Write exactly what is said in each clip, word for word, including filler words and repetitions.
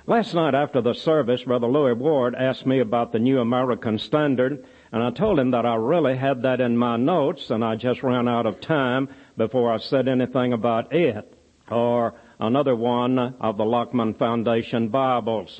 Last night after the service, Brother Louis Ward asked me about the New American Standard, and I told him that I really had that in my notes, and I just ran out of time before I said anything about it, or another one of the Lockman Foundation Bibles.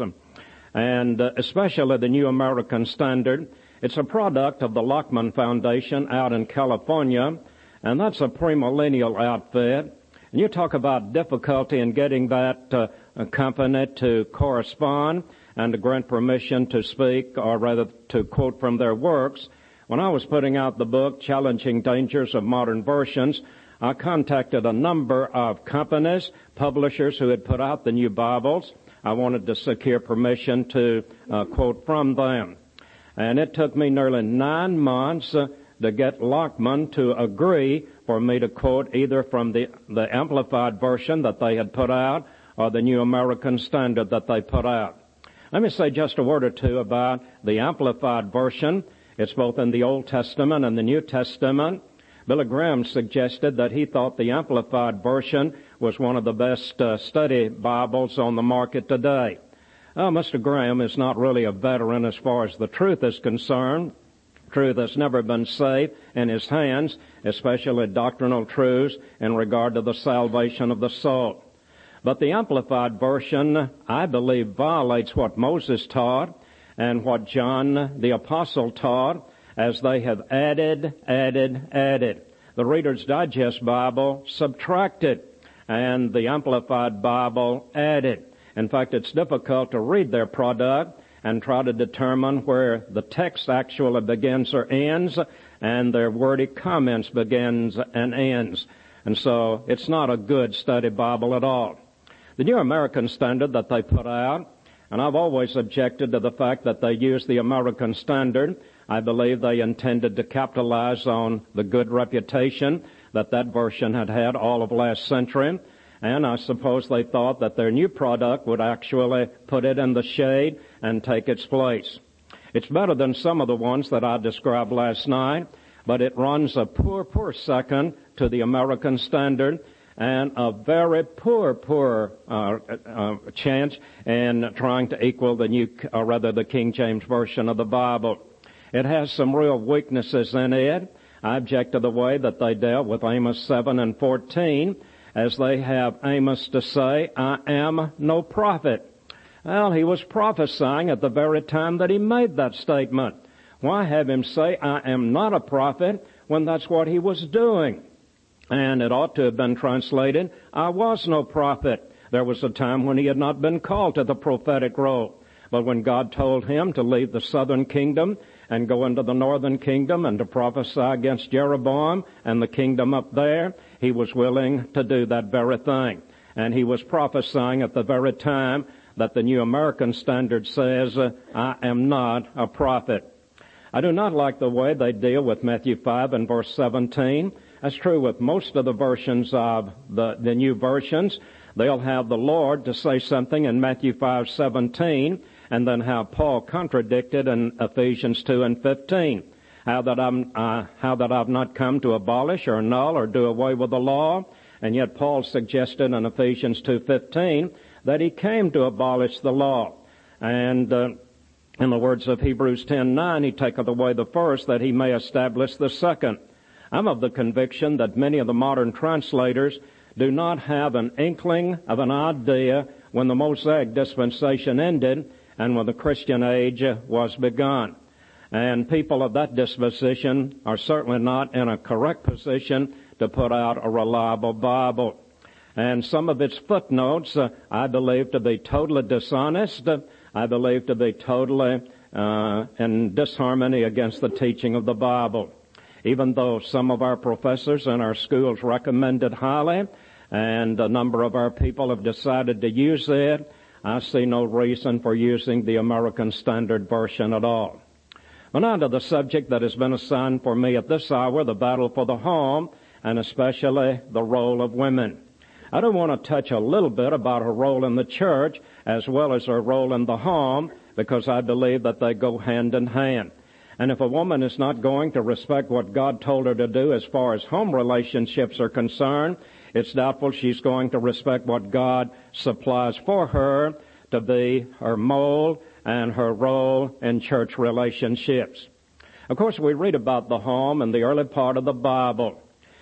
And uh, especially the New American Standard. It's a product of the Lockman Foundation out in California, and that's a premillennial outfit. And you talk about difficulty in getting that uh, company to correspond and to grant permission to speak, or rather to quote from their works. When I was putting out the book, Challenging Dangers of Modern Versions, I contacted a number of companies, publishers who had put out the new Bibles. I wanted to secure permission to uh, quote from them. And it took me nearly nine months uh, to get Lockman to agree for me to quote either from the, the Amplified version that they had put out or the New American Standard that they put out. Let me say just a word or two about the Amplified version. It's both in the Old Testament and the New Testament. Billy Graham suggested that he thought the Amplified version was one of the best uh, study Bibles on the market today. Oh, Mister Graham is not really a veteran as far as the truth is concerned. Truth has never been safe in his hands, especially doctrinal truths in regard to the salvation of the soul. But the Amplified version, I believe, violates what Moses taught and what John the Apostle taught, as they have added, added, added. The Reader's Digest Bible subtracted, and the Amplified Bible added. In fact, it's difficult to read their product and try to determine where the text actually begins or ends, and their wordy comments begins and ends. And so it's not a good study Bible at all. The New American Standard that they put out, and I've always objected to the fact that they use the American Standard. I believe they intended to capitalize on the good reputation that that version had had all of last century. And I suppose they thought that their new product would actually put it in the shade and take its place. It's better than some of the ones that I described last night, but it runs a poor, poor second to the American Standard and a very poor, poor uh, uh, chance in trying to equal the new, or rather the King James Version of the Bible. It has some real weaknesses in it. I object to the way that they dealt with Amos seven and fourteen, as they have Amos to say, I am no prophet. Well, he was prophesying at the very time that he made that statement. Why have him say, I am not a prophet, when that's what he was doing? And it ought to have been translated, I was no prophet. There was a time when he had not been called to the prophetic role. But when God told him to leave the southern kingdom and go into the northern kingdom and to prophesy against Jeroboam and the kingdom up there, he was willing to do that very thing. And he was prophesying at the very time that the New American Standard says, I am not a prophet. I do not like the way they deal with Matthew five and verse seventeen. That's true with most of the versions of the, the new versions. They'll have the Lord to say something in Matthew five seventeen, and then how Paul contradicted in Ephesians two and fifteen. How that I'm, uh, how that I've not come to abolish or annul or do away with the law, and yet Paul suggested in Ephesians two fifteen that he came to abolish the law. And uh, in the words of Hebrews ten nine, he taketh away the first that he may establish the second. I'm of the conviction that many of the modern translators do not have an inkling of an idea when the Mosaic dispensation ended and when the Christian age was begun. And people of that disposition are certainly not in a correct position to put out a reliable Bible. And some of its footnotes uh, I believe to be totally dishonest. Uh, I believe to be totally uh, in disharmony against the teaching of the Bible. Even though some of our professors in our schools recommend it highly, and a number of our people have decided to use it, I see no reason for using the American Standard Version at all. But now to the subject that has been assigned for me at this hour, the battle for the home, and especially the role of women. I do want to touch a little bit about her role in the church as well as her role in the home, because I believe that they go hand in hand. And if a woman is not going to respect what God told her to do as far as home relationships are concerned, it's doubtful she's going to respect what God supplies for her to be her mold and her role in church relationships. Of course, we read about the home in the early part of the Bible.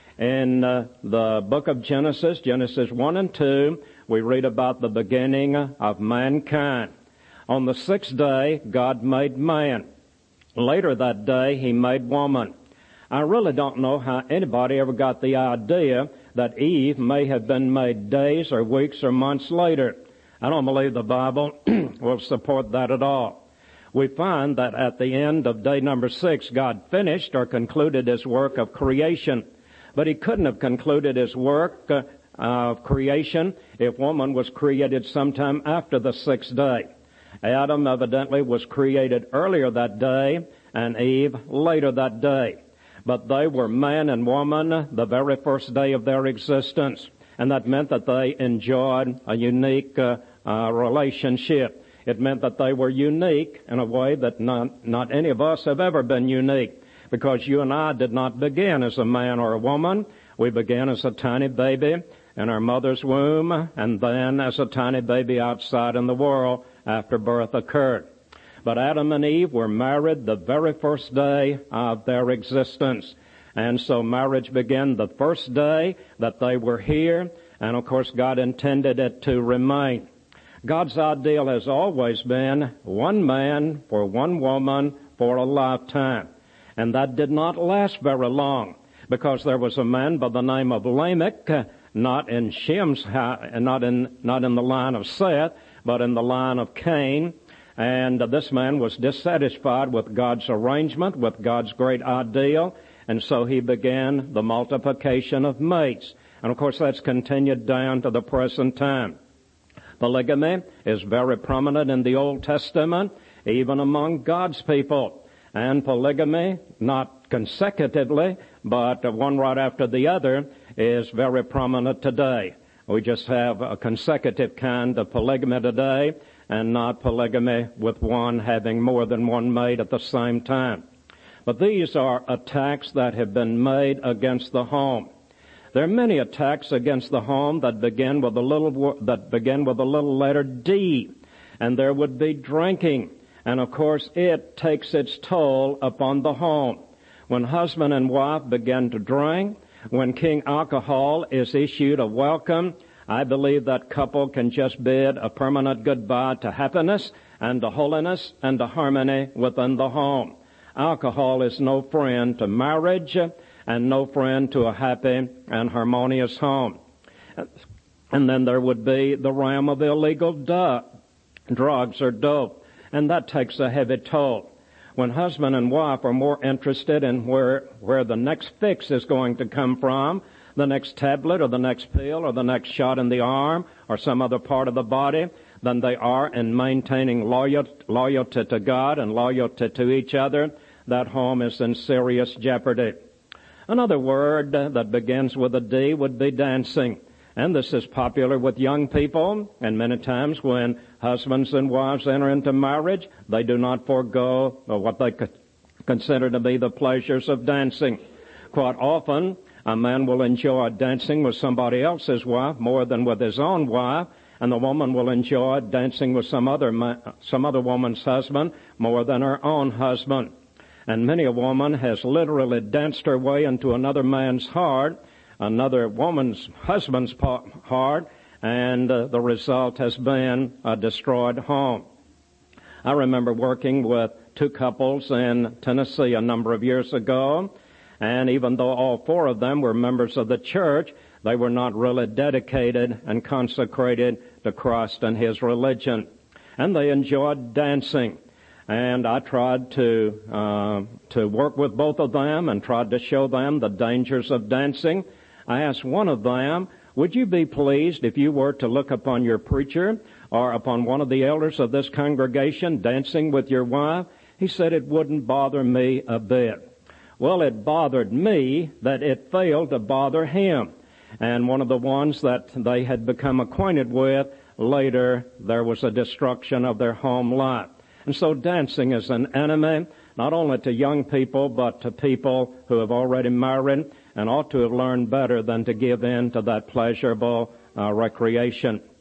In uh, the book of Genesis, Genesis one and two, we read about the beginning of mankind. On the sixth day, God made man. Later that day, He made woman. I really don't know how anybody ever got the idea that Eve may have been made days or weeks or months later. I don't believe the Bible will support that at all. We find that at the end of day number six, God finished or concluded His work of creation. But He couldn't have concluded His work uh, of creation if woman was created sometime after the sixth day. Adam evidently was created earlier that day and Eve later that day. But they were man and woman the very first day of their existence. And that meant that they enjoyed a unique uh, uh, relationship. It meant that they were unique in a way that not, not any of us have ever been unique. Because you and I did not begin as a man or a woman. We began as a tiny baby in our mother's womb and then as a tiny baby outside in the world after birth occurred. But Adam and Eve were married the very first day of their existence. And so marriage began the first day that they were here. And of course God intended it to remain. God's ideal has always been one man for one woman for a lifetime. And that did not last very long because there was a man by the name of Lamech, not in Shem's house, not in, not in the line of Seth, but in the line of Cain. And this man was dissatisfied with God's arrangement, with God's great ideal, and so he began the multiplication of mates. And of course that's continued down to the present time. Polygamy is very prominent in the Old Testament, even among God's people. And polygamy, not consecutively, but one right after the other, is very prominent today. We just have a consecutive kind of polygamy today, and not polygamy with one having more than one mate at the same time. But these are attacks that have been made against the home. There are many attacks against the home that begin with a little that begin with a little letter D, and there would be drinking, and of course it takes its toll upon the home. When husband and wife begin to drink, when King Alcohol is issued a welcome, I believe that couple can just bid a permanent goodbye to happiness and to holiness and to harmony within the home. Alcohol is no friend to marriage and no friend to a happy and harmonious home. And then there would be the realm of illegal du- drugs or dope, and that takes a heavy toll. When husband and wife are more interested in where, where the next fix is going to come from, the next tablet or the next pill or the next shot in the arm or some other part of the body, than they are in maintaining loyal, loyalty to God and loyalty to each other, that home is in serious jeopardy. Another word that begins with a D would be dancing. And this is popular with young people, and many times when husbands and wives enter into marriage, they do not forego what they consider to be the pleasures of dancing. Quite often, a man will enjoy dancing with somebody else's wife more than with his own wife, and the woman will enjoy dancing with some other man, some other woman's husband more than her own husband. And many a woman has literally danced her way into another man's heart, another woman's husband's heart, and uh, the result has been a destroyed home. I remember working with two couples in Tennessee a number of years ago, and even though all four of them were members of the church, they were not really dedicated and consecrated to Christ and His religion. And they enjoyed dancing. And I tried to uh, to work with both of them and tried to show them the dangers of dancing. I asked one of them, would you be pleased if you were to look upon your preacher or upon one of the elders of this congregation dancing with your wife? He said it wouldn't bother me a bit. Well, it bothered me that it failed to bother him. And one of the ones that they had become acquainted with, later there was a destruction of their home life. And so dancing is an enemy, not only to young people, but to people who have already married and ought to have learned better than to give in to that pleasurable uh, recreation.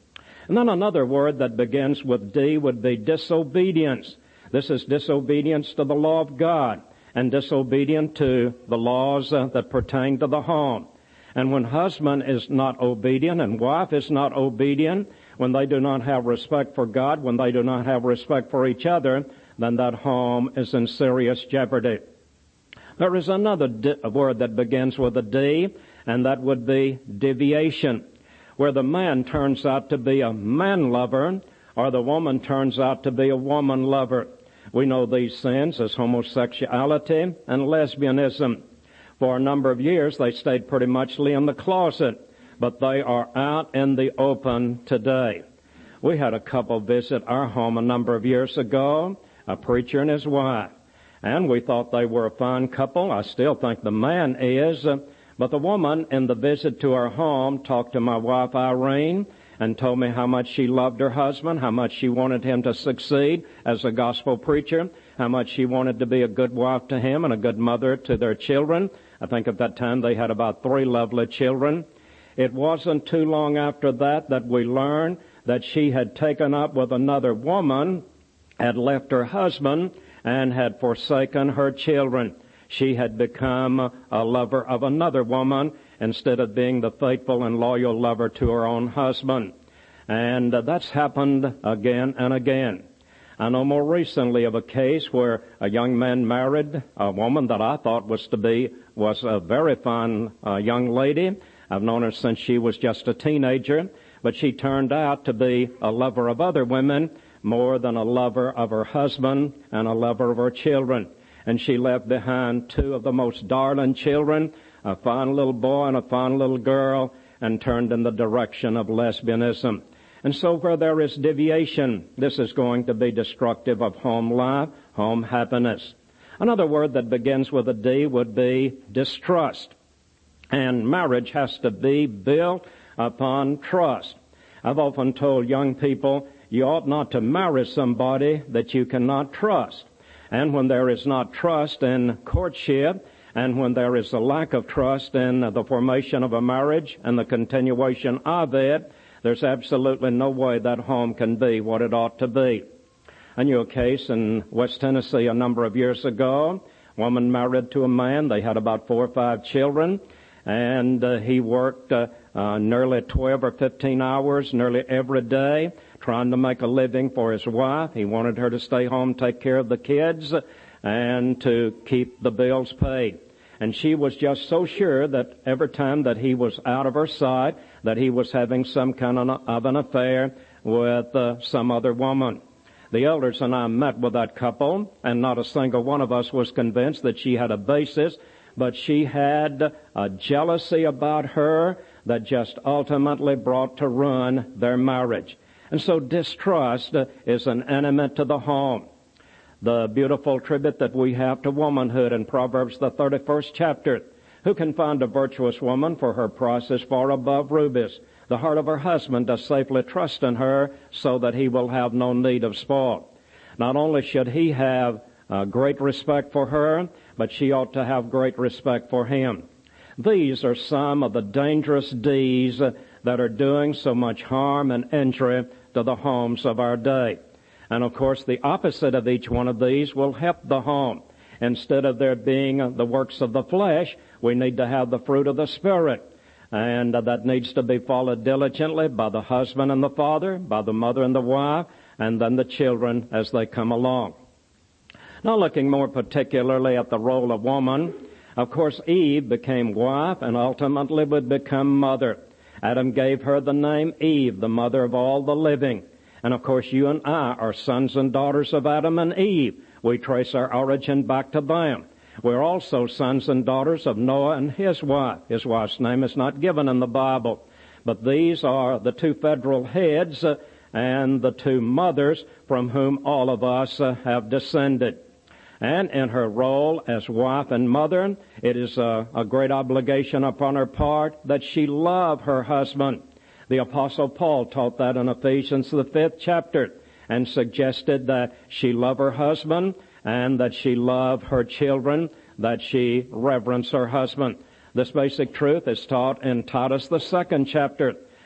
And then another word that begins with D would be disobedience. This is disobedience to the law of God and disobedience to the laws uh, that pertain to the home. And when husband is not obedient and wife is not obedient, when they do not have respect for God, when they do not have respect for each other, then that home is in serious jeopardy. There is another di- word that begins with a D, and that would be deviation, where the man turns out to be a man lover or the woman turns out to be a woman lover. We know these sins as homosexuality and lesbianism. For a number of years, they stayed pretty much in the closet, but they are out in the open today. We had a couple visit our home a number of years ago, a preacher and his wife, and we thought they were a fine couple. I still think the man is, uh, but the woman in the visit to our home talked to my wife Irene and told me how much she loved her husband, how much she wanted him to succeed as a gospel preacher, how much she wanted to be a good wife to him and a good mother to their children. I think at that time they had about three lovely children. It wasn't too long after that that we learned that she had taken up with another woman, had left her husband, and had forsaken her children. She had become a lover of another woman instead of being the faithful and loyal lover to her own husband. And uh, that's happened again and again. I know more recently of a case where a young man married a woman that I thought was to be, was a very fine uh, young lady. I've known her since she was just a teenager, but she turned out to be a lover of other women more than a lover of her husband and a lover of her children. And she left behind two of the most darling children, a fine little boy and a fine little girl, and turned in the direction of lesbianism. And so where there is deviation, this is going to be destructive of home life, home happiness. Another word that begins with a D would be distrust. And marriage has to be built upon trust. I've often told young people, you ought not to marry somebody that you cannot trust. And when there is not trust in courtship, and when there is a lack of trust in the formation of a marriage and the continuation of it, there's absolutely no way that home can be what it ought to be. I knew a case in West Tennessee a number of years ago. Woman married to a man. They had about four or five children, and uh, he worked uh, uh, nearly twelve or fifteen hours nearly every day trying to make a living for his wife. He wanted her to stay home, take care of the kids, and to keep the bills paid. And she was just so sure that every time that he was out of her sight, that he was having some kind of an affair with uh, some other woman. The elders and I met with that couple, and not a single one of us was convinced that she had a basis, but she had a jealousy about her that just ultimately brought to ruin their marriage. And so distrust is an enemy to the home. The beautiful tribute that we have to womanhood in Proverbs, the thirty-first chapter. Who can find a virtuous woman? For her price is far above rubies. The heart of her husband does safely trust in her, so that he will have no need of spoil. Not only should he have uh, great respect for her, but she ought to have great respect for him. These are some of the dangerous deeds uh, that are doing so much harm and injury to the homes of our day. And of course, the opposite of each one of these will help the home. Instead of there being the works of the flesh, we need to have the fruit of the Spirit. And that needs to be followed diligently by the husband and the father, by the mother and the wife, and then the children as they come along. Now looking more particularly at the role of woman, of course Eve became wife and ultimately would become mother. Adam gave her the name Eve, the mother of all the living. And of course you and I are sons and daughters of Adam and Eve. We trace our origin back to them. We're also sons and daughters of Noah and his wife. His wife's name is not given in the Bible. But these are the two federal heads uh, and the two mothers from whom all of us uh, have descended. And in her role as wife and mother, it is a, a great obligation upon her part that she love her husband. The Apostle Paul taught that in Ephesians, the fifth chapter, and suggested that she love her husband and that she love her children, that she reverence her husband. This basic truth is taught in Titus, the second chapter.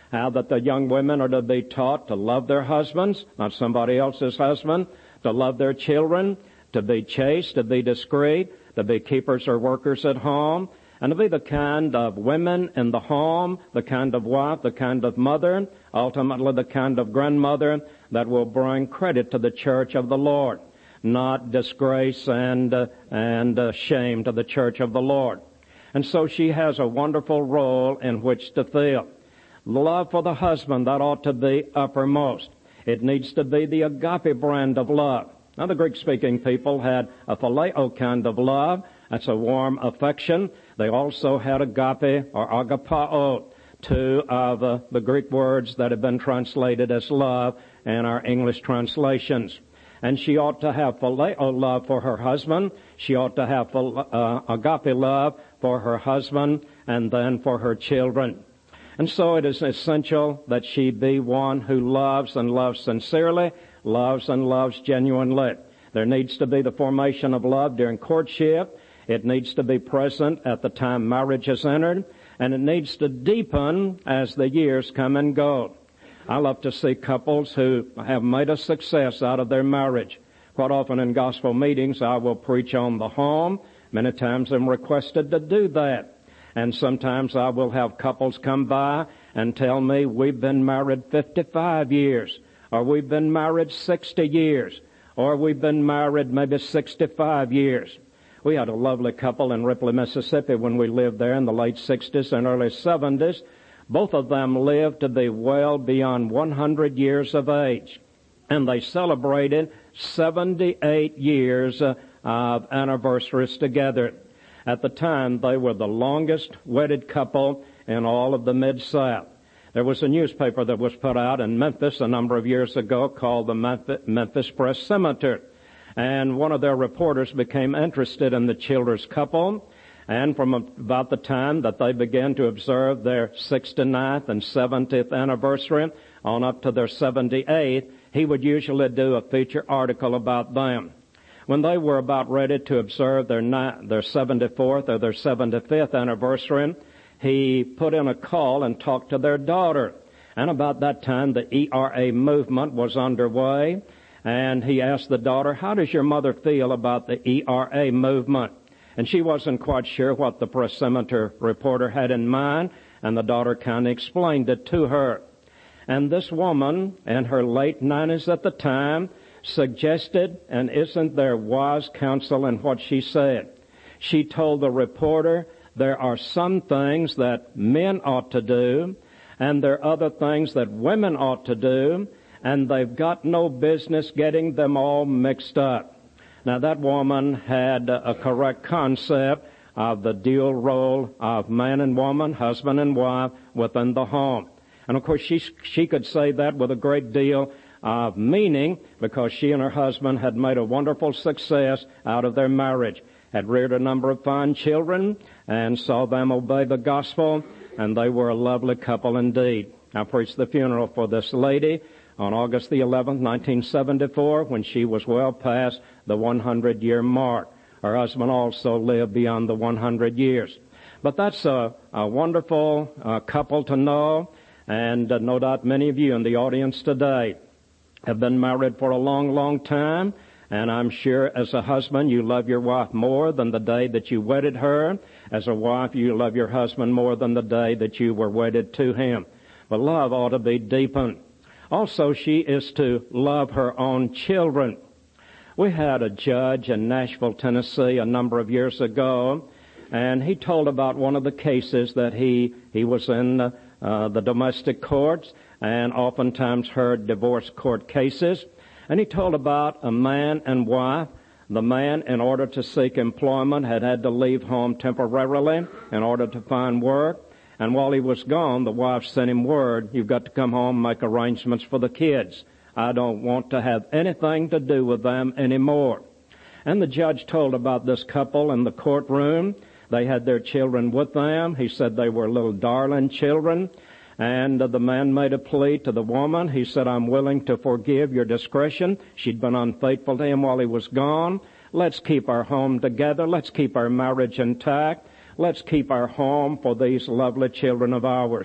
how that the young women are to be taught to love their husbands, not somebody else's husband, to love their children, to be chaste, to be discreet, to be keepers or workers at home, and to be the kind of women in the home, the kind of wife, the kind of mother, ultimately the kind of grandmother that will bring credit to the church of the Lord, not disgrace and uh, and uh, shame to the church of the Lord. And so she has a wonderful role in which to fill. Love for the husband, that ought to be uppermost. It needs to be the agape brand of love. Now, the Greek-speaking people had a phileo kind of love. That's a warm affection. They also had agape or agapao, two of uh, the Greek words that have been translated as love in our English translations. And she ought to have phileo love for her husband. She ought to have uh, agape love for her husband and then for her children. And so it is essential that she be one who loves and loves sincerely, loves and loves genuinely. There needs to be the formation of love during courtship. It needs to be present at the time marriage is entered, and it needs to deepen as the years come and go. I love to see couples who have made a success out of their marriage. Quite often in gospel meetings, I will preach on the home. Many times I'm requested to do that. And sometimes I will have couples come by and tell me, we've been married fifty-five years, or we've been married sixty years, or we've been married maybe sixty-five years. We had a lovely couple in Ripley, Mississippi when we lived there in the late sixties and early seventies. Both of them lived to be well beyond one hundred years of age. And they celebrated seventy-eight years uh, of anniversaries together. At the time, they were the longest wedded couple in all of the Mid-South. There was a newspaper that was put out in Memphis a number of years ago called the Memphis Press-Symmeter. And one of their reporters became interested in the Childers couple. And from about the time that they began to observe their sixty-ninth and seventieth anniversary on up to their seventy-eighth, he would usually do a feature article about them. When they were about ready to observe their ni- their seventy-fourth or their seventy-fifth anniversary, he put in a call and talked to their daughter. And about that time, the E R A movement was underway. And he asked the daughter, how does your mother feel about the E R A movement? And she wasn't quite sure what the Press-Symmeter reporter had in mind, and the daughter kind of explained it to her. And this woman, in her late nineties at the time, suggested, and isn't there wise counsel in what she said? She told the reporter, there are some things that men ought to do, and there are other things that women ought to do, and they've got no business getting them all mixed up. Now, that woman had a correct concept of the dual role of man and woman, husband and wife, within the home. And of course, she she could say that with a great deal of meaning, because she and her husband had made a wonderful success out of their marriage, had reared a number of fine children, and saw them obey the gospel, and they were a lovely couple indeed. I preached the funeral for this lady on August the eleventh, nineteen seventy-four, when she was well past the one hundred year mark. Her husband also lived beyond the one hundred years. But that's a, a wonderful uh, couple to know, and uh, no doubt many of you in the audience today have been married for a long, long time, and I'm sure as a husband you love your wife more than the day that you wedded her. As a wife, you love your husband more than the day that you were wedded to him. But love ought to be deepened. Also, she is to love her own children. We had a judge in Nashville, Tennessee, a number of years ago, and he told about one of the cases that he, he was in uh, uh, the domestic courts, and oftentimes heard divorce court cases. And he told about a man and wife. The man, in order to seek employment, had had to leave home temporarily in order to find work. And while he was gone, the wife sent him word, you've got to come home and make arrangements for the kids. I don't want to have anything to do with them anymore. And the judge told about this couple in the courtroom. They had their children with them. He said they were little darling children. And uh, the man made a plea to the woman. He said, I'm willing to forgive your discretion. She'd been unfaithful to him while he was gone. Let's keep our home together. Let's keep our marriage intact. Let's keep our home for these lovely children of ours.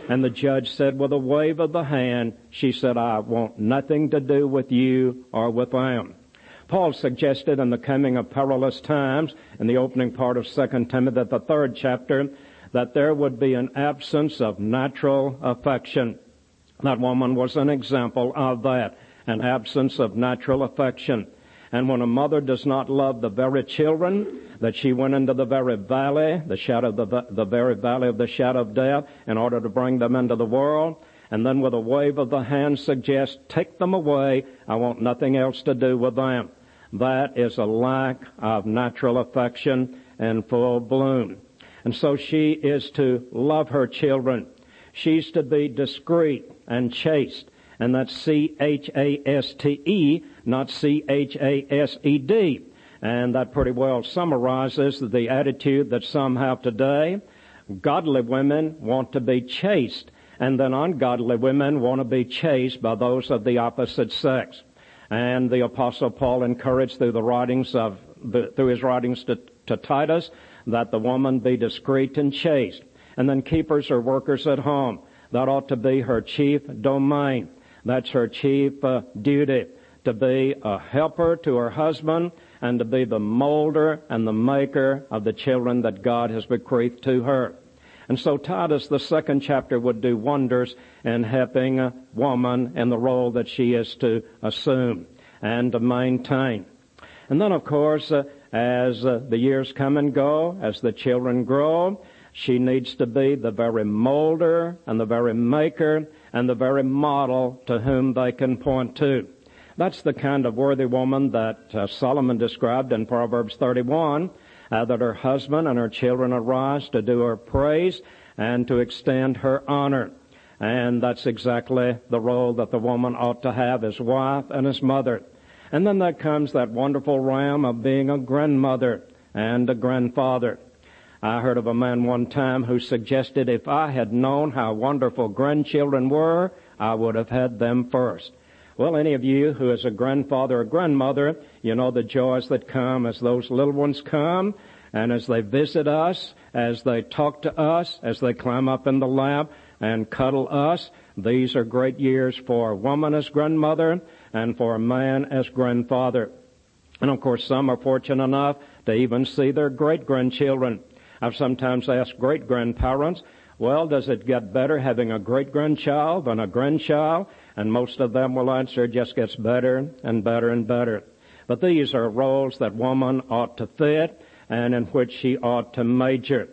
And the judge said with a wave of the hand, she said, I want nothing to do with you or with them. Paul suggested in the coming of perilous times, in the opening part of Second Timothy, the third chapter, that there would be an absence of natural affection. That woman was an example of that, an absence of natural affection. And when a mother does not love the very children, that she went into the very valley, the shadow of the, the very valley of the shadow of death, in order to bring them into the world, and then with a wave of the hand suggests, take them away, I want nothing else to do with them. That is a lack of natural affection in full bloom. And so she is to love her children. She's to be discreet and chaste. And that's C H A S T E, not C H A S E D. And that pretty well summarizes the attitude that some have today. Godly women want to be chaste, and then ungodly women want to be chased by those of the opposite sex. And the Apostle Paul encouraged through the writings of the, through his writings to, to Titus that the woman be discreet and chaste. And then keepers or workers at home, that ought to be her chief domain. That's her chief uh, duty, to be a helper to her husband and to be the molder and the maker of the children that God has bequeathed to her. And so Titus, the second chapter, would do wonders in helping a woman in the role that she is to assume and to maintain. And then, of course, uh, as uh, the years come and go, as the children grow, she needs to be the very molder and the very maker and the very model to whom they can point to. That's the kind of worthy woman that uh, Solomon described in Proverbs thirty-one, uh, that her husband and her children arise to do her praise and to extend her honor. And that's exactly the role that the woman ought to have as wife and as mother. And then there comes that wonderful realm of being a grandmother and a grandfather. I heard of a man one time who suggested if I had known how wonderful grandchildren were, I would have had them first. Well, any of you who is a grandfather or grandmother, you know the joys that come as those little ones come, and as they visit us, as they talk to us, as they climb up in the lap and cuddle us. These are great years for a woman as grandmother and for a man as grandfather. And of course, some are fortunate enough to even see their great-grandchildren. I've sometimes asked great-grandparents, well, does it get better having a great-grandchild than a grandchild? And most of them will answer, it just gets better and better and better. But these are roles that woman ought to fit and in which she ought to major.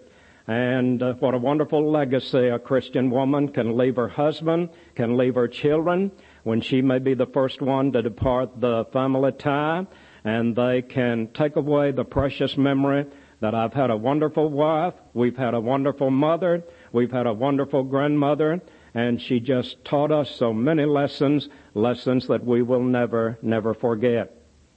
And uh, what a wonderful legacy a Christian woman can leave her husband, can leave her children, when she may be the first one to depart the family tie, and they can take away the precious memory that I've had a wonderful wife, we've had a wonderful mother, we've had a wonderful grandmother, and she just taught us so many lessons, lessons that we will never, never forget.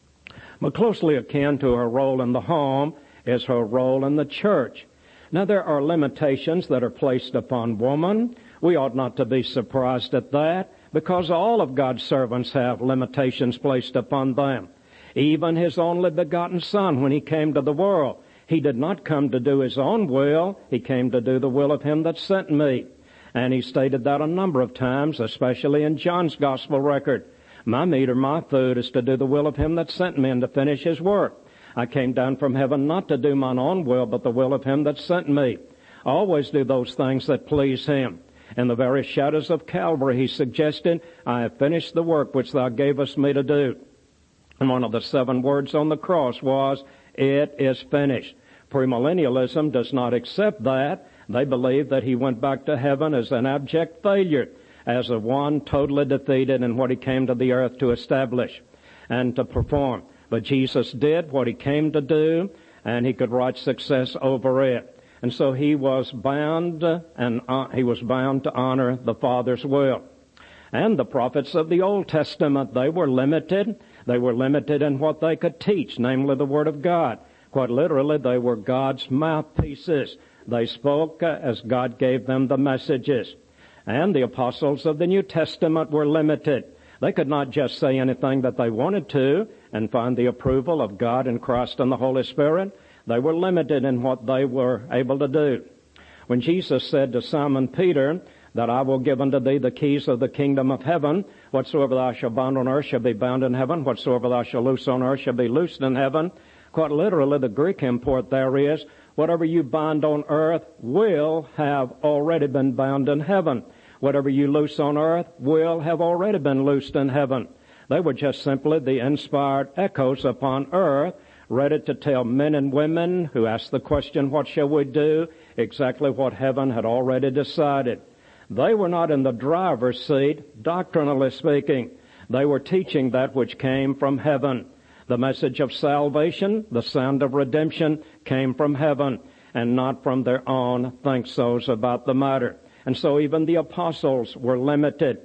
But closely akin to her role in the home is her role in the church. Now, there are limitations that are placed upon woman. We ought not to be surprised at that, because all of God's servants have limitations placed upon them. Even His only begotten Son, when He came to the world, He did not come to do His own will. He came to do the will of Him that sent me. And He stated that a number of times, especially in John's Gospel record. My meat or my food is to do the will of Him that sent me and to finish His work. I came down from heaven not to do mine own will, but the will of Him that sent me. I always do those things that please Him. In the very shadows of Calvary, He suggested, I have finished the work which Thou gavest me to do. And one of the seven words on the cross was, it is finished. Premillennialism does not accept that. They believe that He went back to heaven as an abject failure, as a one totally defeated in what He came to the earth to establish and to perform. But Jesus did what He came to do, and He could write success over it. And so He was bound and uh, He was bound to honor the Father's will. And the prophets of the Old Testament, they were limited. They were limited in what they could teach, namely the Word of God. Quite literally, they were God's mouthpieces. They spoke as God gave them the messages. And the apostles of the New Testament were limited. They could not just say anything that they wanted to and find the approval of God and Christ and the Holy Spirit. They were limited in what they were able to do. When Jesus said to Simon Peter that I will give unto thee the keys of the kingdom of heaven. Whatsoever thou shalt bind on earth shall be bound in heaven. Whatsoever thou shalt loose on earth shall be loosed in heaven. Quite literally, the Greek import there is, whatever you bind on earth will have already been bound in heaven. Whatever you loose on earth will have already been loosed in heaven. They were just simply the inspired echoes upon earth, ready to tell men and women who asked the question, what shall we do? Exactly what heaven had already decided. They were not in the driver's seat, doctrinally speaking. They were teaching that which came from heaven. The message of salvation, the sound of redemption, came from heaven and not from their own think-sos about the matter. And so even the apostles were limited.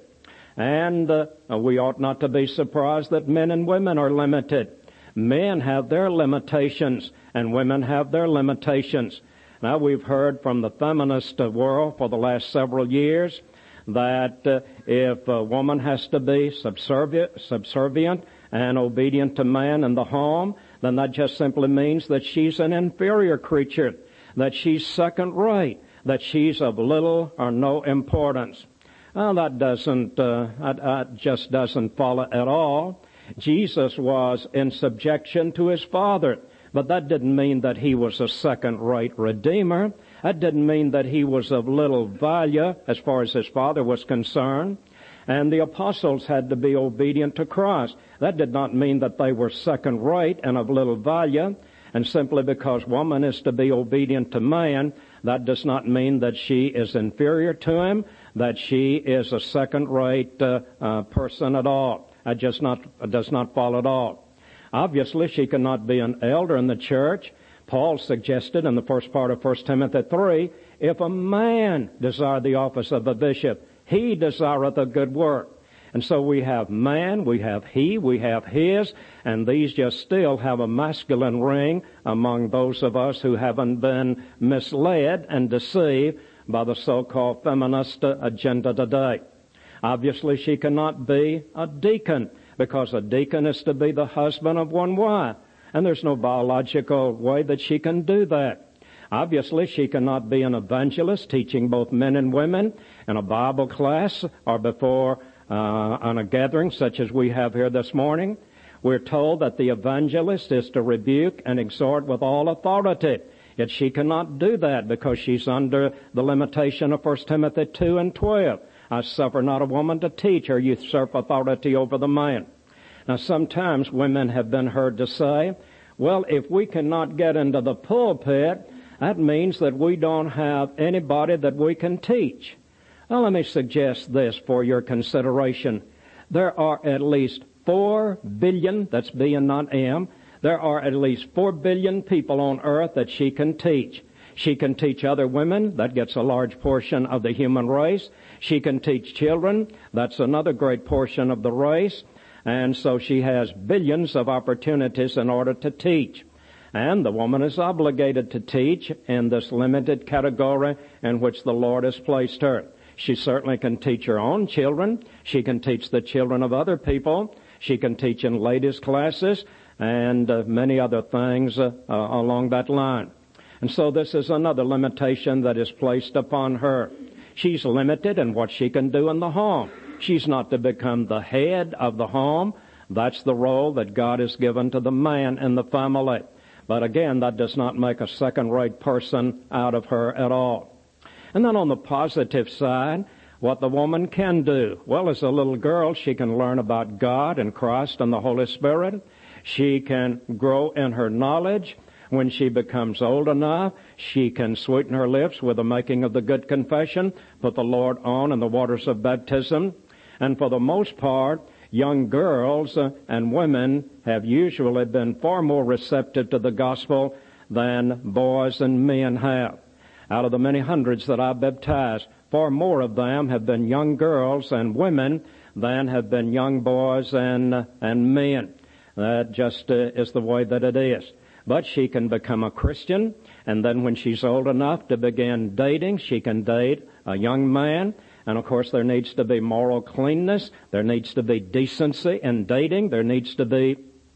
And uh, we ought not to be surprised that men and women are limited. Men have their limitations, and women have their limitations. Now, we've heard from the feminist world for the last several years that uh, if a woman has to be subservient, subservient and obedient to man in the home, then that just simply means that she's an inferior creature, that she's second-rate, that she's of little or no importance. Well, that doesn't, uh, that, that just doesn't follow at all. Jesus was in subjection to his Father, but that didn't mean that he was a second-rate Redeemer. That didn't mean that he was of little value as far as his Father was concerned. And the apostles had to be obedient to Christ. That did not mean that they were second-rate and of little value. And simply because woman is to be obedient to man, that does not mean that she is inferior to him, that she is a second-rate uh, uh, person at all. That just not, does not follow at all. Obviously, she cannot be an elder in the church. Paul suggested in the first part of First Timothy three, if a man desire the office of a bishop, he desireth a good work. And so we have man, we have he, we have his, and these just still have a masculine ring among those of us who haven't been misled and deceived by the so-called feminist agenda today. Obviously, she cannot be a deacon, because a deacon is to be the husband of one wife, and there's no biological way that she can do that. Obviously, she cannot be an evangelist teaching both men and women in a Bible class or before uh, on a gathering such as we have here this morning. We're told that the evangelist is to rebuke and exhort with all authority. Yet she cannot do that because she's under the limitation of First Timothy two and twelve. I suffer not a woman to teach or usurp authority over the man. Now, sometimes women have been heard to say, well, if we cannot get into the pulpit, that means that we don't have anybody that we can teach. Well, let me suggest this for your consideration. There are at least four billion, that's B and not M, there are at least four billion people on earth that she can teach. She can teach other women. That gets a large portion of the human race. She can teach children. That's another great portion of the race. And so she has billions of opportunities in order to teach. And the woman is obligated to teach in this limited category in which the Lord has placed her. She certainly can teach her own children. She can teach the children of other people. She can teach in ladies' classes and uh, many other things uh, uh, along that line. And so this is another limitation that is placed upon her. She's limited in what she can do in the home. She's not to become the head of the home. That's the role that God has given to the man in the family. But again, that does not make a second-rate person out of her at all. And then on the positive side, what the woman can do. Well, as a little girl, she can learn about God and Christ and the Holy Spirit. She can grow in her knowledge. When she becomes old enough, she can sweeten her lips with the making of the good confession, put the Lord on in the waters of baptism. And for the most part, young girls and women have usually been far more receptive to the gospel than boys and men have. Out of the many hundreds that I've baptized, far more of them have been young girls and women than have been young boys and, and men. That just uh, is the way that it is. But she can become a Christian, and then when she's old enough to begin dating, she can date a young man. And of course, there needs to be moral cleanness. There needs to be decency in dating. There needs to be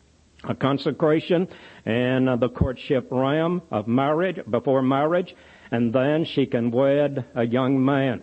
a consecration and uh, the courtship realm of marriage, before marriage. And then she can wed a young man.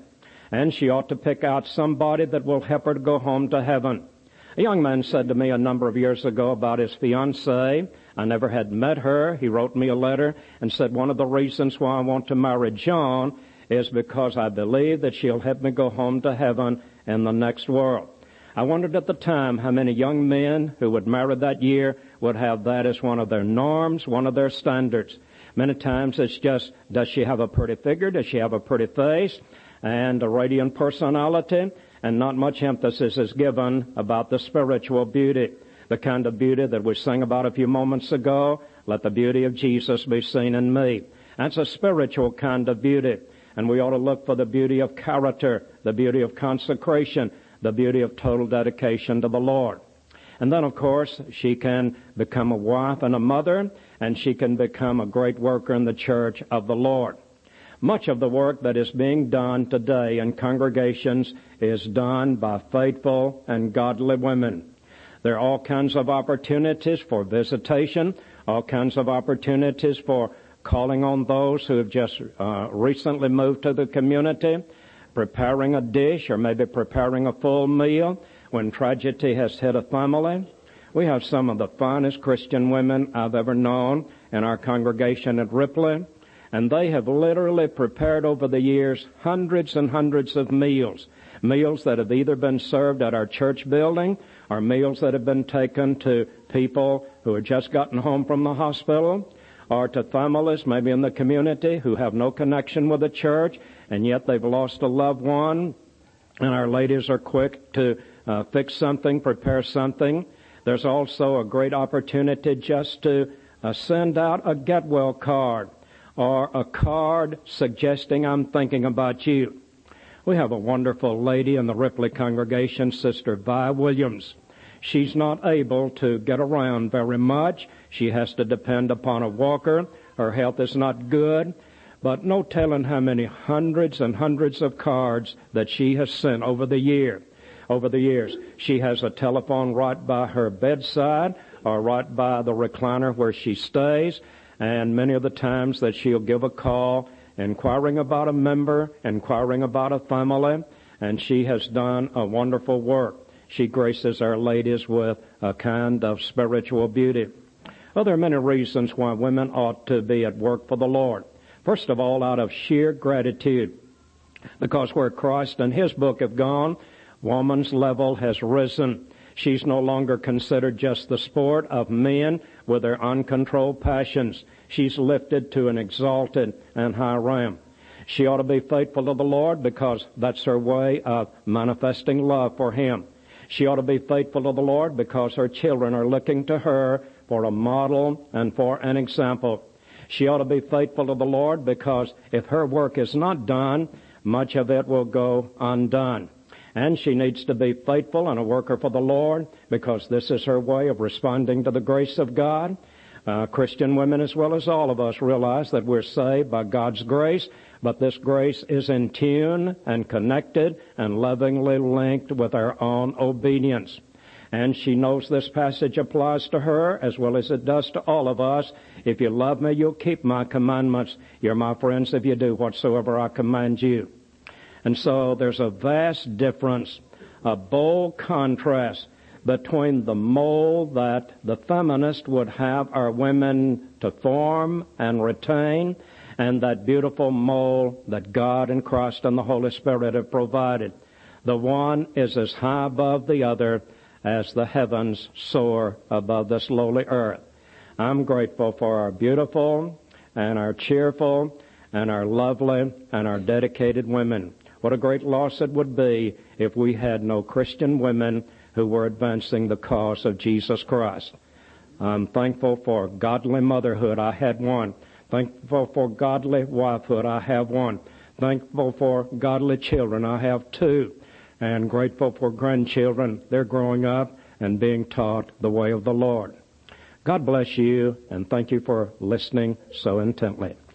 and she ought to pick out somebody that will help her to go home to heaven. A young man said to me a number of years ago about his fiancée. I never had met her. He wrote me a letter and said, one of the reasons why I want to marry Joan is because I believe that she'll help me go home to heaven in the next world. I wondered at the time how many young men who would marry that year would have that as one of their norms, one of their standards. Many times it's just, does she have a pretty figure? Does she have a pretty face and a radiant personality? And not much emphasis is given about the spiritual beauty, the kind of beauty that we sang about a few moments ago. Let the beauty of Jesus be seen in me. That's a spiritual kind of beauty. And we ought to look for the beauty of character, the beauty of consecration, the beauty of total dedication to the Lord. And then, of course, she can become a wife and a mother, and she can become a great worker in the church of the Lord. Much of the work that is being done today in congregations is done by faithful and godly women. There are all kinds of opportunities for visitation, all kinds of opportunities for calling on those who have just uh, recently moved to the community, preparing a dish or maybe preparing a full meal when tragedy has hit a family. We have some of the finest Christian women I've ever known in our congregation at Ripley, and they have literally prepared over the years hundreds and hundreds of meals, meals that have either been served at our church building or meals that have been taken to people who have just gotten home from the hospital, or to families maybe in the community who have no connection with the church, and yet they've lost a loved one, and our ladies are quick to uh, fix something, prepare something. There's also a great opportunity just to uh, send out a get well card, or a card suggesting I'm thinking about you. We have a wonderful lady in the Ripley congregation, Sister Vi Williams. She's not able to get around very much. She has to depend upon a walker. Her health is not good. But no telling how many hundreds and hundreds of cards that she has sent over the year. Over the years. She has a telephone right by her bedside or right by the recliner where she stays. And many of the times that she'll give a call inquiring about a member, inquiring about a family. And she has done a wonderful work. She graces our ladies with a kind of spiritual beauty. Well, there are many reasons why women ought to be at work for the Lord. First of all, out of sheer gratitude. Because where Christ and His book have gone, woman's level has risen. She's no longer considered just the sport of men with their uncontrolled passions. She's lifted to an exalted and high realm. She ought to be faithful to the Lord because that's her way of manifesting love for Him. She ought to be faithful to the Lord because her children are looking to her for a model and for an example. She ought to be faithful to the Lord because if her work is not done, much of it will go undone. And she needs to be faithful and a worker for the Lord because this is her way of responding to the grace of God. Uh, Christian women as well as all of us realize that we're saved by God's grace, but this grace is in tune and connected and lovingly linked with our own obedience. And she knows this passage applies to her as well as it does to all of us. If you love me, you'll keep my commandments. You're my friends if you do whatsoever I command you. And so there's a vast difference, a bold contrast between the mold that the feminist would have our women to form and retain and that beautiful mold that God and Christ and the Holy Spirit have provided. The one is as high above the other as the heavens soar above this lowly earth. I'm grateful for our beautiful and our cheerful and our lovely and our dedicated women. What a great loss it would be if we had no Christian women who were advancing the cause of Jesus Christ. I'm thankful for godly motherhood. I had one. Thankful for godly wifehood. I have one. Thankful for godly children. I have two. And grateful for grandchildren. They're growing up and being taught the way of the Lord. God bless you, and thank you for listening so intently.